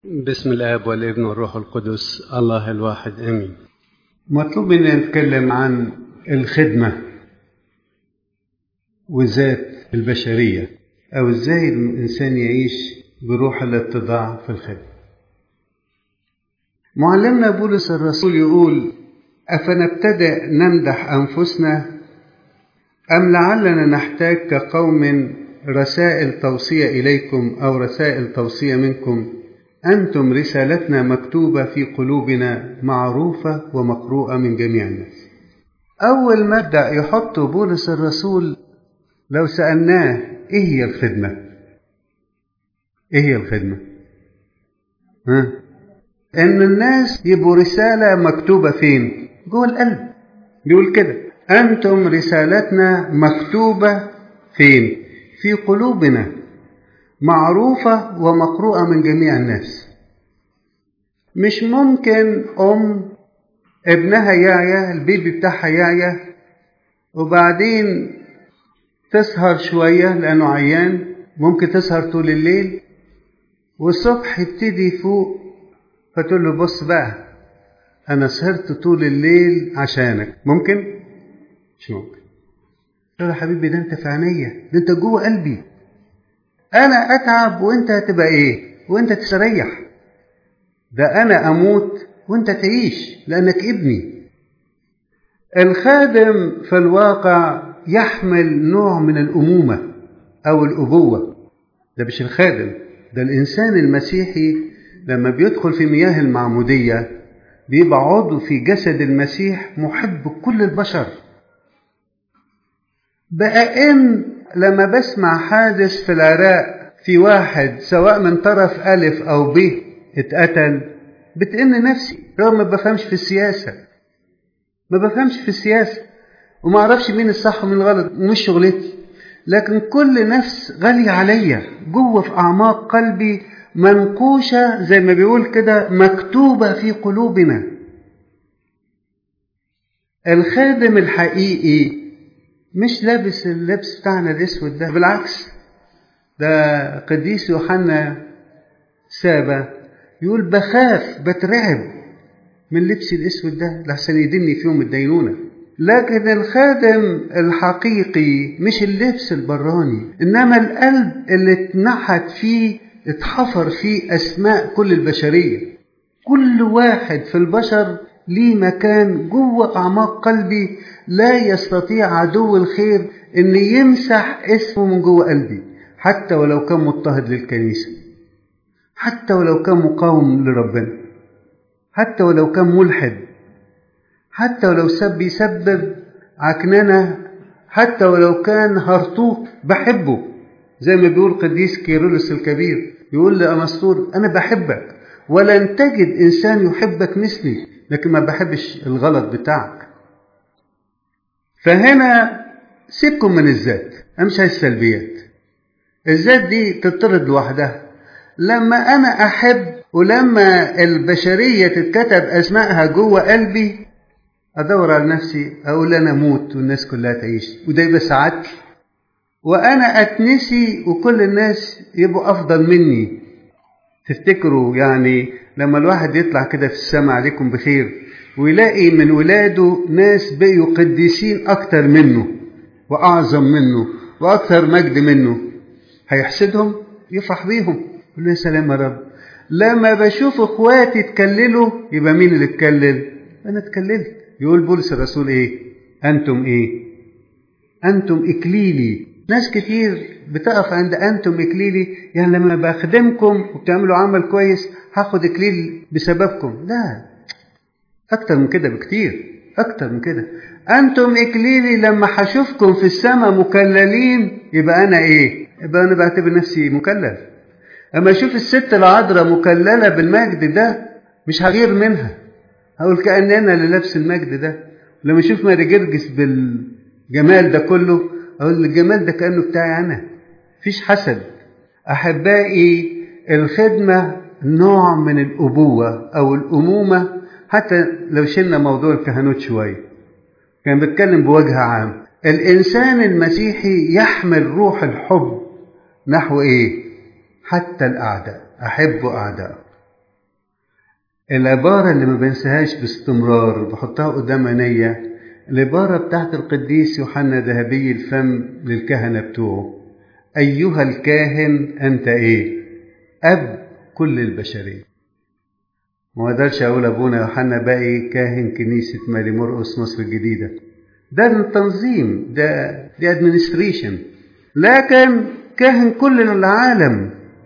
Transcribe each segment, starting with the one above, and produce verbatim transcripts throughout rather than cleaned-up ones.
بسم الآب والابن والروح القدس الله الواحد آمين. مطلوب مننا نتكلم عن الخدمة وذات البشرية، أو إزاي الإنسان يعيش بروح الاتضاع في الخدمة. معلمنا بولس الرسول يقول: أفنبتدئ نمدح أنفسنا أم لعلنا نحتاج كقوم رسائل توصية إليكم أو رسائل توصية منكم؟ أنتم رسالتنا مكتوبة في قلوبنا معروفة ومقروءة من جميع الناس. أول مبدأ يحطه بولس الرسول لو سألناه إيه هي الخدمة؟ إيه هي الخدمة؟ ها؟ إن الناس يبقوا رسالة مكتوبة فين؟ جوه القلب. بيقول كده: أنتم رسالتنا مكتوبة فين؟ في قلوبنا معروفة ومقروءة من جميع الناس. مش ممكن أم ابنها يعيا، البيبي بتاعها يعيا، وبعدين تسهر شوية لأنه عيان، ممكن تسهر طول الليل، والصبح يبتدي يفوق فتقول له: بص بقى، أنا سهرت طول الليل عشانك. ممكن؟ مش ممكن. تقول له: حبيبي، ده أنت في عينيا، ده أنت جوه قلبي، أنا أتعب وأنت هتبقى إيه؟ وأنت تستريح. ده أنا أموت وأنت تعيش لأنك ابني. الخادم في الواقع يحمل نوع من الأمومة أو الأبوة. ده مش الخادم، ده الإنسان المسيحي لما بيدخل في مياه المعمودية بيبقى عضو في جسد المسيح، محب كل البشر. بقى إن لما بسمع حادث في العراق في واحد سواء من طرف ألف أو ب اتقتل، بتئن نفسي، رغم ما بفهمش في السياسة، ما بفهمش في السياسة وما أعرفش مين الصح ومين الغلط، مش شغلتي، لكن كل نفس غالية عليا جوه في أعماق قلبي، منقوشة زي ما بيقول كده، مكتوبة في قلوبنا. الخادم الحقيقي مش لابس اللبس بتاعنا الاسود ده، بالعكس، ده قديس يوحنا سابا يقول: بخاف بترعب من لبس الاسود ده لحسن يدني فيهم الدينونة. لكن الخادم الحقيقي مش اللبس البراني، انما القلب اللي اتنحت فيه، اتحفر فيه اسماء كل البشرية. كل واحد في البشر ليه مكان جوه أعماق قلبي، لا يستطيع عدو الخير أن يمسح اسمه من جوه قلبي، حتى ولو كان مضطهد للكنيسة، حتى ولو كان مقاوم لربنا، حتى ولو كان ملحد، حتى ولو سب يسبب عكننة، حتى ولو كان هرطوق، بحبه. زي ما بيقول قديس كيرلس الكبير، يقول لأمسطور: أنا بحبك ولن تجد إنسان يحبك مثلي، لكن ما بحبش الغلط بتاعك. فهنا سيبكم من الذات، أمشي السلبيات. الذات دي تطرد لوحدها. لما أنا أحب ولما البشرية تتكتب أسمائها جوه قلبي، أدور على نفسي أقول أنا أموت والناس كلها تعيش، وده يبقى سعادتي، وأنا أتنسي وكل الناس يبقوا أفضل مني. تفتكروا يعني لما الواحد يطلع كده في السماء عليكم بخير ويلاقي من ولاده ناس بقوا قديسين أكتر منه وأعظم منه وأكثر مجد منه، هيحسدهم؟ يفرح بيهم، يقول له: سلام يا رب. لما بشوف اخواتي اتكللوا، يبقى مين اللي اتكلل؟ أنا اتكللت. يقول بولس الرسول إيه؟ أنتم إيه؟ أنتم إكليلي. ناس كتير بتقف عند أنتم إكليلي، يعني لما بخدمكم وبتعملوا عمل كويس هاخد إكليل بسببكم. لا، أكتر من كده بكتير، أكتر من كده. أنتم إكليلي، لما هشوفكم في السماء مكللين يبقى أنا إيه؟ يبقى أنا بعتبر نفسي مكلل. أما أشوف الست العذراء مكللة بالمجد ده مش هغير منها، هقول كأن أنا اللي لابس المجد ده. لما أشوف ماري جرجس بالجمال ده كله، أقول الجمال ده كأنه بتاعي أنا. فيش حسد. أحبائي، الخدمة نوع من الأبوة أو الأمومة. حتى لو شلنا موضوع الكهنوت شوية، كان بتكلم بوجه عام. الإنسان المسيحي يحمل روح الحب نحو إيه؟ حتى الأعداء، أحبوا أعداء. العبارة اللي ما بنساهاش باستمرار بحطها قدام عينيا، العبارة بتاعت القديس يوحنا ذهبي الفم للكهنة بتوعه: أيها الكاهن أنت إيه؟ أب كل البشرية. ما اقدرش أقول أبونا يوحنا باقي كاهن كنيسة ماري مرقس مصر الجديدة، ده التنظيم، ده دي ادمنستريشن، لكن كاهن كل العالم.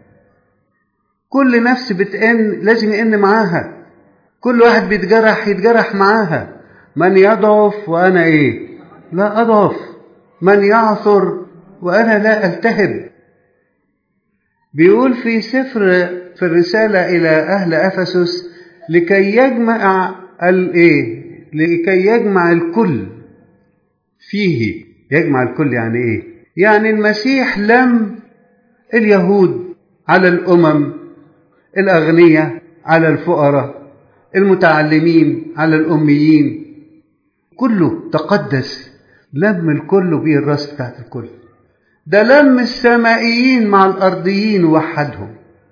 كل نفس بتئن لازم يئن معاها، كل واحد بيتجرح يتجرح معاها. من يضعف وأنا إيه؟ لا أضعف، من يعثر وأنا لا ألتهب. بيقول في سفر في الرسالة إلى أهل أفسس: لكي يجمع الإيه؟ لكي يجمع الكل فيه. يجمع الكل يعني إيه؟ يعني المسيح لم اليهود على الأمم، الأغنياء على الفقراء، المتعلمين على الأميين، كله تقدس، لم الكل بيه الراس بتاعت الكل. ده لم السمائيين مع الأرضيين ووحدهم.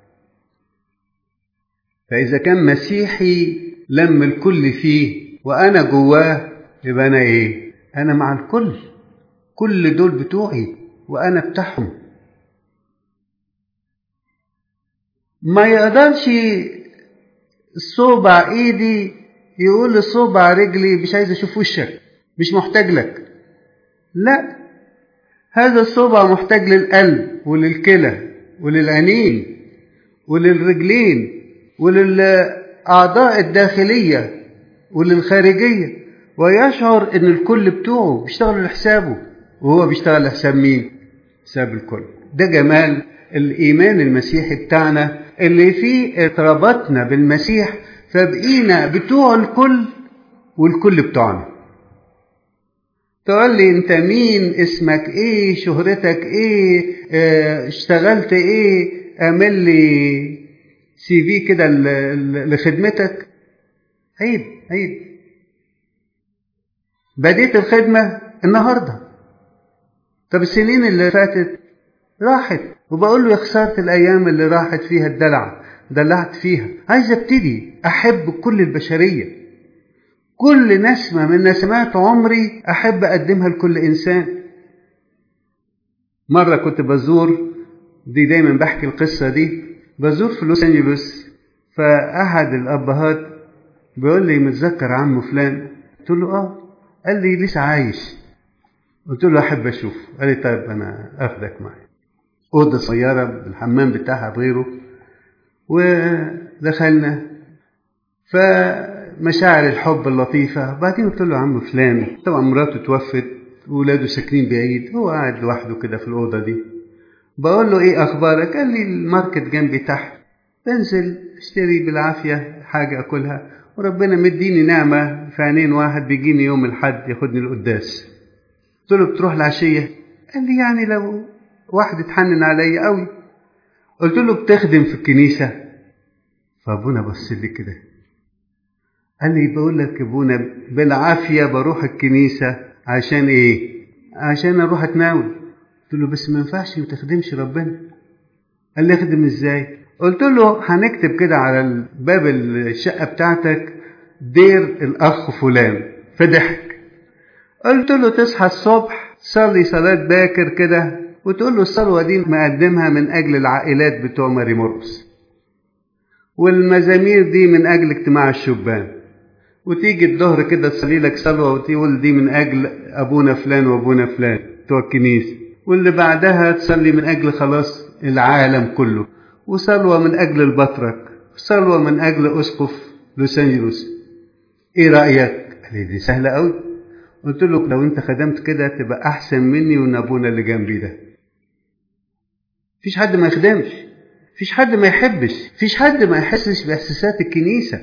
فإذا كان مسيحي لم الكل فيه وأنا جواه، يبقى أنا إيه؟ أنا مع الكل، كل دول بتوعي وأنا بتاعهم. ما يقدرش الصوبع إيدي يقول الصوبع رجلي مش عايز أشوف وشك، مش محتاج لك. لا، هذا الصوبع محتاج للقلب وللكلى وللعينين وللرجلين وللأعضاء الداخلية وللخارجية، ويشعر ان الكل بتوعه بيشتغل لحسابه، وهو بيشتغل لحساب مين؟ حساب الكل. ده جمال الإيمان المسيحي بتاعنا، اللي فيه ارتبطنا بالمسيح فبقينا بتوع الكل والكل بتوعنا. تقول لي انت مين؟ اسمك ايه؟ شهرتك ايه؟ اه اشتغلت ايه؟ اعمل لي سي في كده لخدمتك. عيب عيب. بديت الخدمة النهاردة، طب السنين اللي فاتت راحت، وبقول له يا خسارة الأيام اللي راحت فيها الدلع دلعت فيها. عايز ابتدي أحب كل البشرية، كل نسمة من نسمات عمري أحب أقدمها لكل إنسان. مرة كنت بزور، دي دايما بحكي القصة دي، بزور في لوس أنجلوس، فأحد الأبهات بيقول لي متذكر عمه فلان؟ قلت له آه. قال لي لسه عايش؟ قلت له أحب أشوف. قال لي طيب أنا أخدك معي. أوضة صغيرة بالحمام بتاعها بغيره، ودخلنا فمشاعر الحب اللطيفة. بعدين قلت له عم فلان، طبعا مراته توفت وولاده ساكنين بعيد، هو قاعد لوحده كده في الأوضة دي. بقول له إيه أخبارك؟ قال لي الماركت جنبي تحت، بنزل اشتري بالعافية حاجة أكلها، وربنا مديني نعمة في عينين واحد بيجيني يوم الحد ياخدني القداس. قلت له بتروح العشية؟ قال لي يعني لو واحد اتحنن علي قوي. قلت له بتخدم في الكنيسة؟ فابونا بص لي كده قال لي بقول لك يا ابونا بالعافية بروح الكنيسة. عشان ايه؟ عشان اروح اتناول. قلت له بس ما ينفعش ما تخدمش ربنا. قال لي اخدم ازاي؟ قلت له هنكتب كده على باب الشقة بتاعتك دير الاخ فلان. فضحك. قلت له تصحى الصبح تصلي صلاة باكر كده وتقول له الصلوة دي مقدمها من أجل العائلات بتوع ماري مرقس، والمزامير دي من أجل اجتماع الشبان، وتيجي الظهر كده تصلي لك صلوة وتقول دي من أجل أبونا فلان وأبونا فلان بتوع الكنيسة، واللي بعدها تصلي من أجل خلاص العالم كله، وصلوة من أجل البطرك، وصلوة من أجل أسقف لوس أنجلوس. إيه رأيك؟ قال لي دي سهلة أوي. قلت له لو أنت خدمت كده تبقى أحسن مني ونابونا اللي جنبي ده. فيش حد ما يخدمش، فيش حد ما يحبش، فيش حد ما يحسش بإحساسات الكنيسة.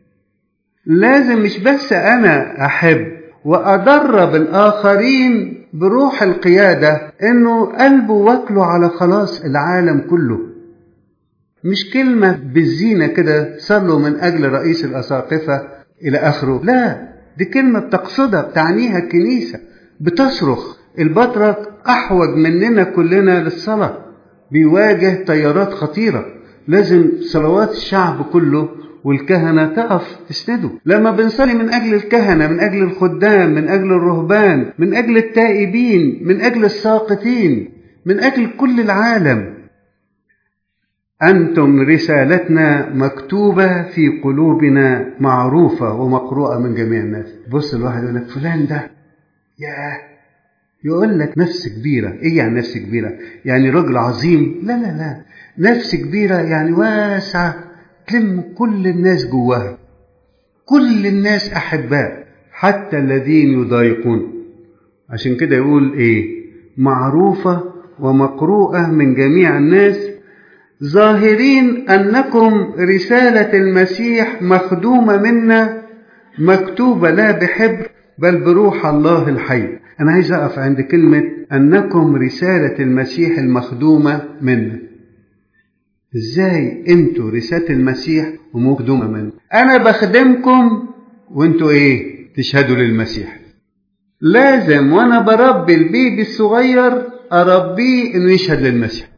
لازم مش بس أنا أحب وأدرب الآخرين بروح القيادة إنه قلبه واكله على خلاص العالم كله. مش كلمة بالزينة كده صلوا من أجل رئيس الأساقفة إلى آخره، لا، دي كلمة بتقصدها بتعنيها الكنيسة، بتصرخ. البطرك أحوج مننا كلنا للصلاة، بيواجه تيارات خطيرة، لازم صلوات الشعب كله والكهنة تقف تسنده. لما بنصلي من أجل الكهنة، من أجل الخدام، من أجل الرهبان، من أجل التائبين، من أجل الساقطين، من أجل كل العالم، أنتم رسالتنا مكتوبة في قلوبنا، معروفة ومقروءة من جميع الناس. بص الواحد يقول لك فلان ده ياه، يقول لك نفس كبيرة. إيه يعني نفس كبيرة؟ يعني رجل عظيم؟ لا لا لا، نفس كبيرة يعني واسعة، تلم كل الناس جواها، كل الناس أحباء حتى الذين يضايقون. عشان كده يقول إيه؟ معروفة ومقروءة من جميع الناس، ظاهرين أنكم رسالة المسيح مخدومة منا، مكتوبة لا بحبر بل بروح الله الحي. أنا عايز أقف عند كلمة أنكم رسالة المسيح المخدومة منا. إزاي أنتوا رسالة المسيح ومخدومة منا؟ أنا بخدمكم وأنتوا إيه؟ تشهدوا للمسيح. لازم وأنا بربي البيبي الصغير أربيه إنه يشهد للمسيح.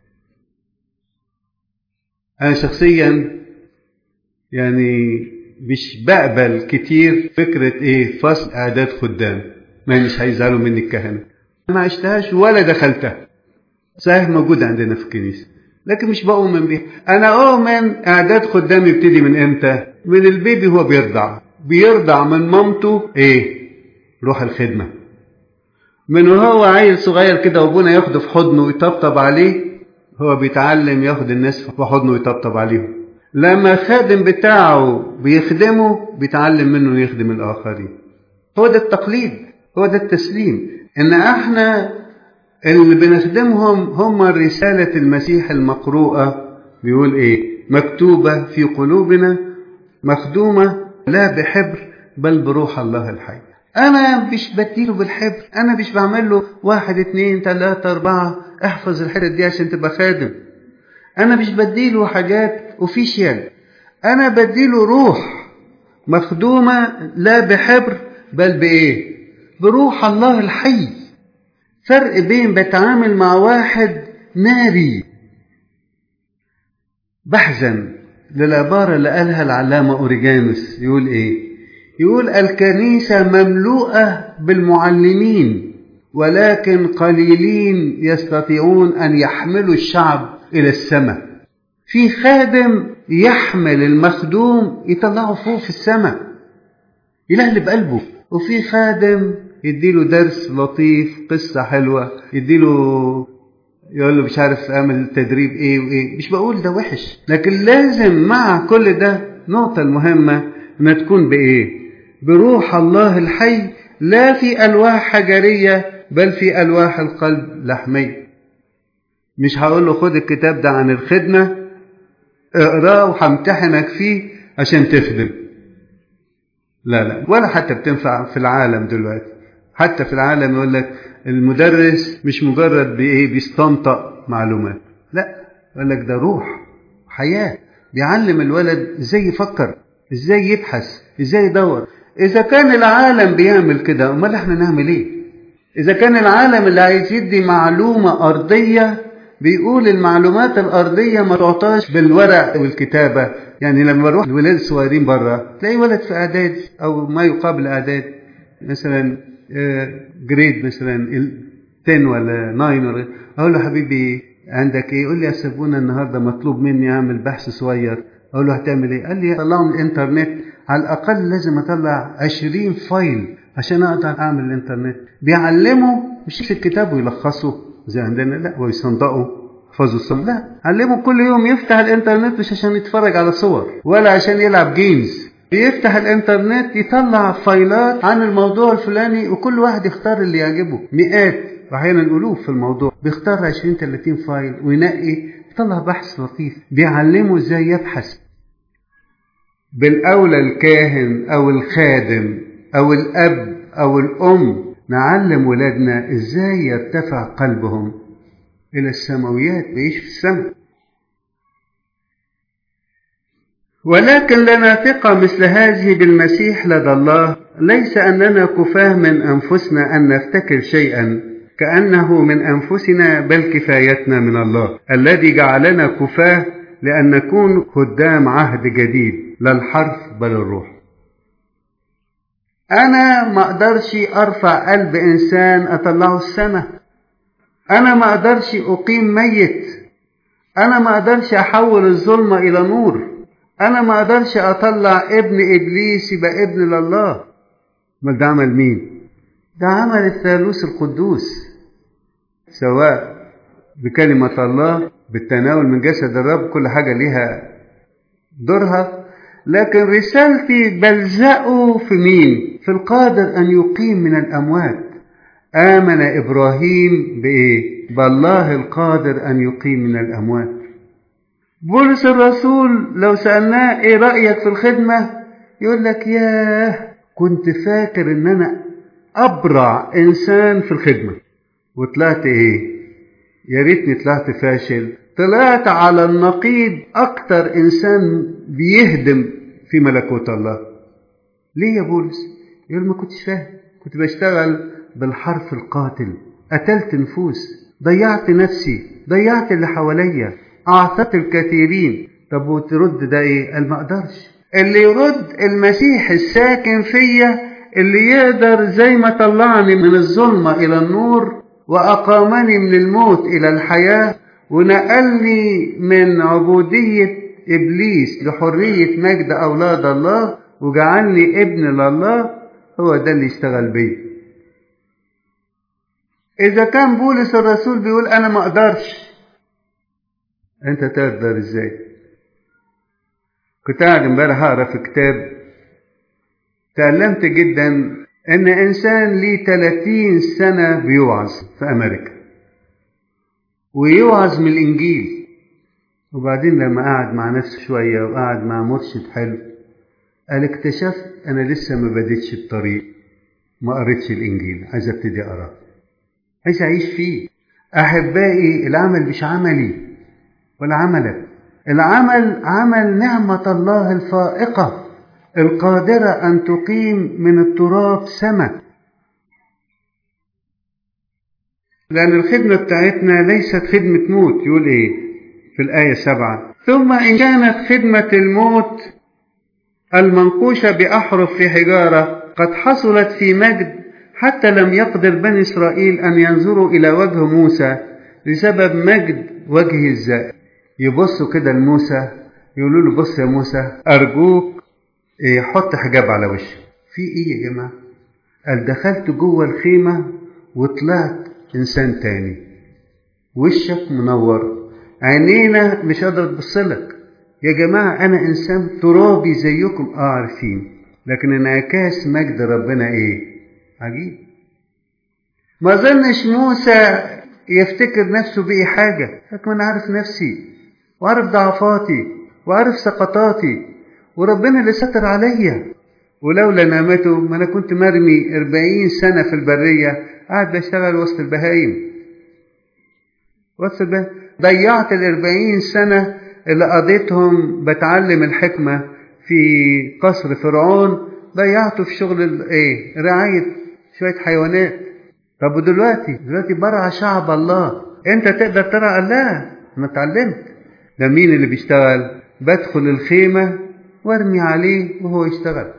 أنا شخصيا يعني مش بقبل كتير فكرة إيه فصل إعداد خدام، ما مش هيزعلوا مني الكهنة، ما عشتهاش ولا دخلتها. صحيح موجودة عندنا في الكنيسة لكن مش بؤمن بيها. أنا أؤمن إعداد خدام يبتدي من إمتى؟ من البيبي هو بيرضع، بيرضع من مامته إيه؟ روح الخدمة. من وهو عيل صغير كده وابونا ياخده في حضنه ويطبطب عليه، هو بيتعلم ياخد الناس في حضنه ويطبطب عليهم. لما الخادم بتاعه بيخدمه بيتعلم منه يخدم الآخرين. هو ده التقليد، هو ده التسليم، إن احنا اللي بنخدمهم هم رسالة المسيح المقروءة. بيقول إيه؟ مكتوبة في قلوبنا، مخدومة لا بحبر بل بروح الله الحي. أنا مش بديله بالحبر، أنا مش بعمل له واحد اتنين تلاتة أربعة احفظ الحتة دي عشان تبقى خادم. أنا مش بديله حاجات أوفيشيال، أنا بديله روح مخدومة لا بحبر بل بإيه؟ بروح الله الحي. فرق بين بتعامل مع واحد ناري. بحزن للعبارة اللي قالها العلامة أوريجانوس، يقول إيه؟ يقول الكنيسة مملوءة بالمعلمين ولكن قليلين يستطيعون أن يحملوا الشعب إلى السماء. في خادم يحمل المخدوم يطلعه فوق في السماء يلهلب قلبه، وفي خادم يديله درس لطيف، قصة حلوة، يديله يقول له مش عارف اعمل تدريب ايه وايه. مش بقول ده وحش، لكن لازم مع كل ده نقطة المهمة ما تكون بايه؟ بروح الله الحي، لا في ألواح حجرية بل في ألواح القلب لحمية. مش هقول له خد الكتاب ده عن الخدمة اقراه وهمتحنك فيه عشان تخدم. لا لا، ولا حتى بتنفع في العالم دلوقتي. حتى في العالم يقول لك المدرس مش مجرد بايه بيستنطق معلومات، لا، يقول لك ده روح حياة، بيعلم الولد ازاي يفكر، ازاي يبحث، ازاي يدور. اذا كان العالم بيعمل كده امال احنا نعمل ايه؟ اذا كان العالم اللي عايز يدي معلومة ارضية بيقول المعلومات الارضية ما تعطاش بالورق والكتابة. يعني لما بروح الولاد الصغيرين بره تلاقي ولد في اعداد او ما يقابل اعداد مثلا جريد مثلا عشرة ولا تسعة ولا اقول له حبيبي عندك ايه؟ يقول لي يا سبونا النهارده مطلوب مني اعمل بحث صغير. اقول له هتعمل ايه؟ قال لي طلعه من الانترنت. على الاقل لازم اطلع عشرين فايل عشان اقدر اعمل الانترنت. بيعلمه مش الكتاب ويلخصه زي عندنا، لا، ويصندقه حفظوا الصم، لا، علمه كل يوم يفتح الانترنت مش عشان يتفرج على صور ولا عشان يلعب جيمز. بيفتح الانترنت يطلع فايلات عن الموضوع الفلاني وكل واحد يختار اللي يعجبه. مئات واحيانا الالوف في الموضوع، بيختار عشرين ثلاثين فايل وينقي يطلع بحث لطيف. بيعلمه ازاي يبحث. بالاولى الكاهن او الخادم او الاب او الام نعلم ولادنا ازاي يرتفع قلبهم الى السماويات، بيعيش في السماء. ولكن لنا ثقة مثل هذه بالمسيح لدى الله، ليس أننا كفاه من أنفسنا أن نفتكر شيئا كأنه من أنفسنا، بل كفايتنا من الله الذي جعلنا كفاه لأن نكون خدام عهد جديد، لا الحرف بل الروح. أنا ما أقدرش أرفع قلب إنسان أطلعه السماء، أنا ما أقدرش أقيم ميت، أنا ما أقدرش أحول الظلمة إلى نور، أنا ما أقدرش أطلع ابن إبليس يبقى ابن لله. ما ده عمل مين؟ ده عمل الثالوث القدوس، سواء بكلمة الله بالتناول من جسد الرب، كل حاجة ليها دورها، لكن رسالتي بلزقه في مين؟ في القادر أن يقيم من الأموات. آمن إبراهيم بإيه؟ بالله القادر أن يقيم من الأموات. بولس الرسول لو سألناه إيه رأيك في الخدمة؟ يقول لك ياه، كنت فاكر إن أنا أبرع إنسان في الخدمة، وطلعت إيه؟ يا ريتني طلعت فاشل، طلعت على النقيض أكتر إنسان بيهدم في ملكوت الله. ليه يا بولس؟ يقول ما كنتش فاهم، كنت بشتغل بالحرف القاتل، قتلت نفوس، ضيعت نفسي، ضيعت اللي حواليا، أعطت الكثيرين. طب وترد ده إيه؟ قال ما أقدرش. اللي يرد المسيح الساكن فيا، اللي يقدر زي ما طلعني من الظلمة إلى النور وأقامني من الموت إلى الحياة ونقلني من عبودية إبليس لحرية مجد أولاد الله وجعلني ابن لله، هو ده اللي يشتغل بيه. إذا كان بولس الرسول بيقول أنا ما أقدرش، أنت تقدر إزاي؟ كنت قاعد امبارح أقرأ في كتاب، تعلمت جدا إن إنسان ليه ثلاثين سنة بيوعظ في أمريكا ويوعظ من الإنجيل، وبعدين لما قعد مع نفسه شوية وقعد مع مرشد حلو، قال اكتشفت أنا لسه ما بديتش الطريق، ما قريتش الإنجيل، عايز ابتدي أقرأ، عايز أعيش فيه. أحبائي، العمل مش عملي ولا عملك، العمل عمل نعمة الله الفائقة القادرة أن تقيم من التراب سماء. لأن الخدمة بتاعتنا ليست خدمة موت. يقول إيه في الآية سبعة؟ ثم إن كانت خدمة الموت المنقوشة بأحرف في حجارة قد حصلت في مجد، حتى لم يقدر بني إسرائيل أن ينظروا إلى وجه موسى بسبب مجد وجهه الزائر. يبصوا كده لموسى يقولوا له بص يا موسى أرجوك إيه، حط حجاب على وشك. في إيه يا جماعة؟ قال دخلت جوه الخيمة وطلعت إنسان تاني، وشك منور، عينينا مش قادرة تبصلك. يا جماعة أنا إنسان ترابي زيكم، آه عارفين، لكن انعكاس مجد ربنا إيه عجيب. ما ظنش موسى يفتكر نفسه بإيه حاجة، لكن أنا عارف نفسي وعارف ضعفاتي وعارف سقطاتي، وربنا اللي ستر عليا. ولولا نعمته ما أنا كنت مرمي أربعين سنة في البرية قاعد بشتغل وسط البهايم، وسط البهايم. ضيعت الأربعين سنة اللي قضيتهم بتعلم الحكمة في قصر فرعون، ضيعته في شغل ايه رعاية شوية حيوانات. طب ودلوقتي دلوقتي برعى شعب الله، انت تقدر ترعى الله؟ ما اتعلمت. ده مين اللي بيشتغل؟ بدخل الخيمة وارمي عليه وهو يشتغل.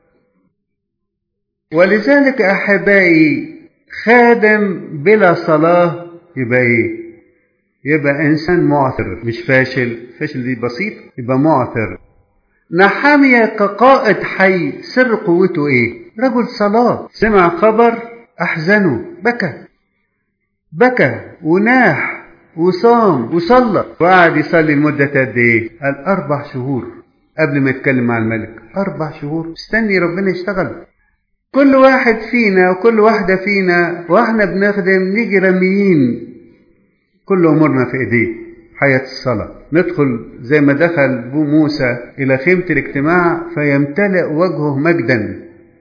ولذلك أحبائي، خادم بلا صلاة يبقى ايه؟ يبقى إنسان معثر، مش فاشل. فاشل دي بسيط، يبقى معثر. نحمية كقائد حي، سر قوته ايه؟ رجل صلاة، سمع خبر أحزنه، بكى بكى وناح وصام وصلى، وقعد يصلي لمدة قد ايه؟ قال أربع شهور قبل ما يتكلم مع الملك. أربع شهور استني ربنا يشتغل. كل واحد فينا وكل واحدة فينا واحنا بنخدم نيجي رميين كل أمورنا في إيديه. حياة الصلاة، ندخل زي ما دخل بو موسى إلى خيمة الاجتماع فيمتلئ وجهه مجدا.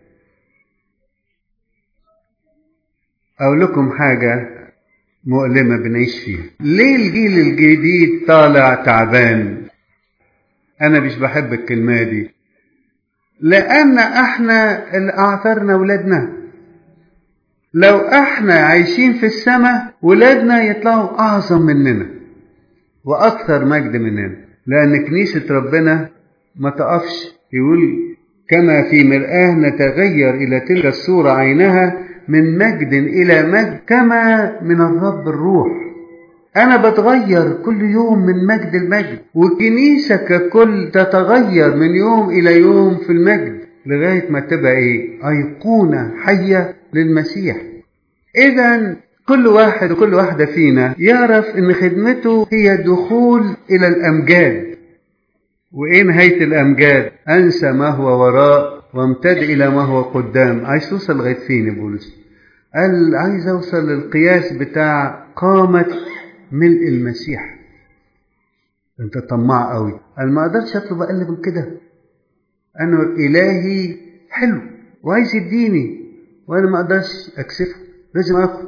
أقول لكم حاجة مؤلمة بنعيش فيها. ليه الجيل الجديد طالع تعبان؟ أنا مش بحب الكلمة دي، لأن احنا اللي أعثرنا ولادنا. لو احنا عايشين في السماء ولادنا يطلعوا أعظم مننا وأكثر مجد مننا. لأن كنيسة ربنا ما تقفش. يقول كما في مرآة نتغير إلى تلك الصورة عينها من مجد إلى مجد كما من الرب الروح. أنا بتغير كل يوم من مجد المجد، والكنيسة ككل تتغير من يوم إلى يوم في المجد لغاية ما تبقى إيه؟ أيقونة حية للمسيح. إذن كل واحد وكل واحدة فينا يعرف إن خدمته هي دخول إلى الأمجاد. وإيه نهاية الأمجاد؟ أنسى ما هو وراء وامتد إلى ما هو قدام. عايز توصل لغاية فين يا بولس؟ قال عايز أوصل للقياس بتاع قامة ملء المسيح. أنت طماع قوي. قال ما أقدرش أطلب أقل من كده. أنا إلهي حلو وعايز يديني وأنا ما أقدرش أكسفه، لازم أكل.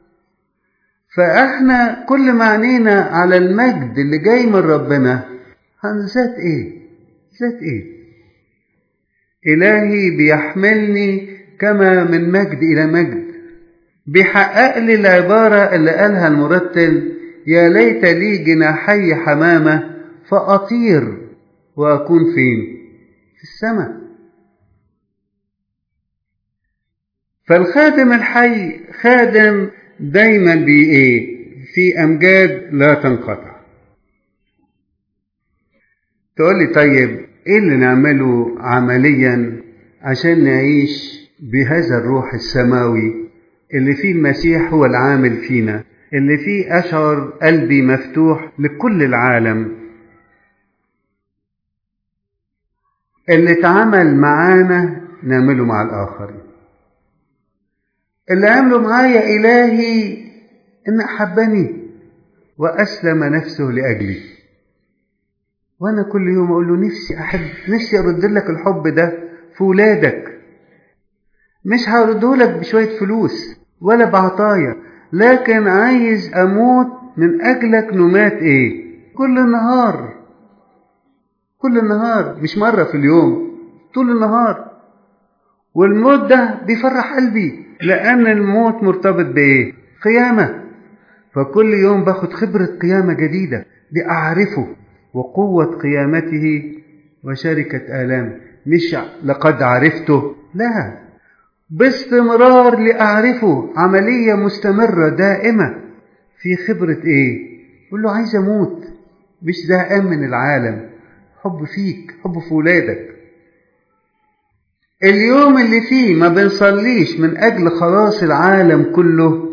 فإحنا كل معنينا على المجد اللي جاي من ربنا عن ذات إيه؟ ذات إيه؟ إلهي بيحملني كما من مجد إلى مجد. بيحقق لي العبارة اللي قالها المرتل: يا ليت لي جناحي حمامة فأطير وأكون فين؟ في السماء. فالخادم الحي خادم دايما بإيه؟ في أمجاد لا تنقطع. تقول لي طيب إيه اللي نعمله عمليا عشان نعيش بهذا الروح السماوي اللي فيه المسيح هو العامل فينا، اللي فيه أشعر قلبي مفتوح لكل العالم، اللي اتعامل معانا نعمله مع الآخرين. اللي عمله معايا إلهي إن أحبني وأسلم نفسه لأجلي، وأنا كل يوم أقول له نفسي أحب، نفسي أرد لك الحب ده في ولادك. مش هرده لك بشوية فلوس ولا بعطايا، لكن عايز أموت من أجلك نمات إيه؟ كل النهار، كل النهار، مش مرة في اليوم، طول النهار. والموت ده بيفرح قلبي، لأن الموت مرتبط بإيه؟ قيامة. فكل يوم باخد خبرة قيامة جديدة دي أعرفه وقوة قيامته وشركة آلامه. مش لقد عرفته، لا، باستمرار لأعرفه. عملية مستمرة دائمة في خبرة إيه؟ قل له عايز أموت، مش زهقان من العالم، حب فيك، حب في ولادك. اليوم اللي فيه ما بنصليش من أجل خلاص العالم كله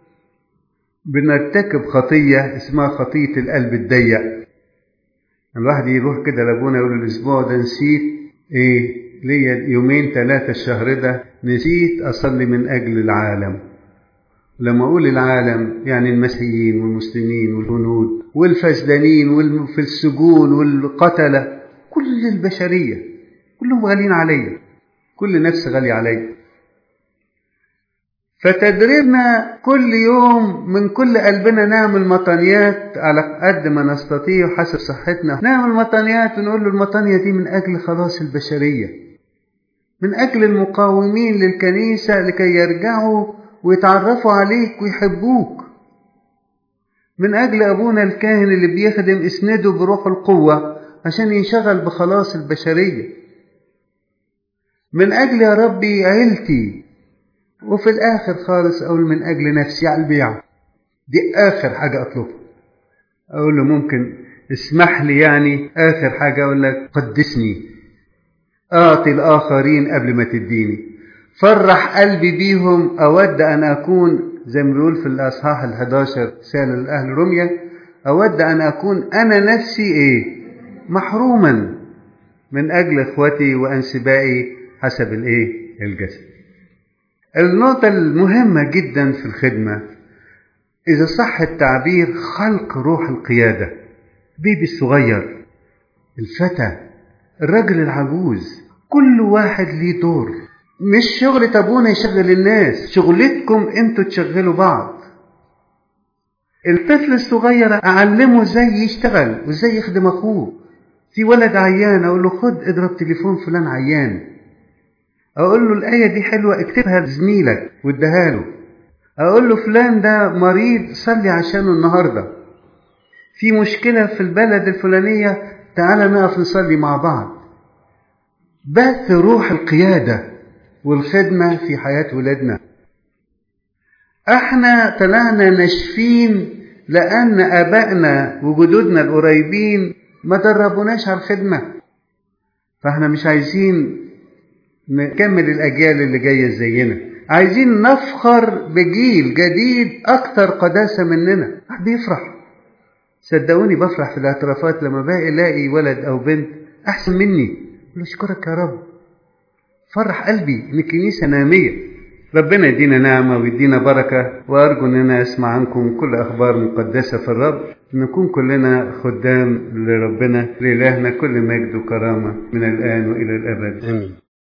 بنرتكب خطية اسمها خطية القلب الضيق. الواحد يروح كده لابونا يقول له الأسبوع ده نسيت إيه؟ ليا يومين ثلاثة الشهر ده نسيت أصلي من أجل العالم. لما أقول العالم يعني المسيحيين والمسلمين والهنود والفسدانين وفي السجون والقتلة، كل البشرية كلهم غالين عليا، كل نفس غالي عليا. فتدريبنا كل يوم من كل قلبنا نعمل مطانيات على قد ما نستطيع حسب صحتنا، نعمل مطانيات ونقول له المطانية دي من أجل خلاص البشرية، من أجل المقاومين للكنيسة لكي يرجعوا ويتعرفوا عليك ويحبوك، من أجل أبونا الكاهن اللي بيخدم اسنده بروح القوة عشان ينشغل بخلاص البشرية، من أجل يا ربي عيلتي، وفي الآخر خالص أقول من أجل نفسي على البيع. دي آخر حاجة أطلبها. أقول له ممكن اسمح لي يعني آخر حاجة أقول لك قدسني، أعطي الآخرين قبل ما تديني، فرح قلبي بيهم. أود أن أكون زي ما بيقول في الأصحاح الحداشر رسالة لأهل روميا، أود أن أكون أنا نفسي إيه؟ محروما من أجل إخوتي وأنسبائي حسب الإيه؟ الجسد. النقطة المهمة جدا في الخدمة إذا صح التعبير خلق روح القيادة. بيبي الصغير، الفتى، الرجل العجوز، كل واحد ليه دور. مش شغل أبونا يشغل الناس، شغلتكم انتوا تشغلوا بعض. الطفل الصغير أعلمه ازاي يشتغل وازاي يخدم أخوه. في ولد عيان أقول له خد اضرب تليفون فلان عيان، أقول له الآية دي حلوة اكتبها لزميلك واديها له، أقول له فلان ده مريض صلي عشانه النهاردة. في مشكلة في البلد الفلانية، تعالى نقف نصلي مع بعض. بث روح القيادة والخدمة في حياة ولادنا. احنا طلعنا ناشفين لأن آبائنا وجدودنا القريبين ما دربوناش على الخدمة، فاحنا مش عايزين نكمل الأجيال اللي جاية زينا، عايزين نفخر بجيل جديد أكتر قداسة مننا. بيفرح، صدقوني بفرح في الاعترافات لما بقى الاقي ولد أو بنت أحسن مني، أقول أشكرك يا رب، فرح قلبي إن الكنيسة نامية. ربنا يدينا نعمة ويدينا بركة، وأرجو أن أنا أسمع عنكم كل أخبار مقدسة في الرب، نكون كلنا خدام لربنا. لإلهنا كل مجد وكرامة من الآن وإلى الأبد، آمين.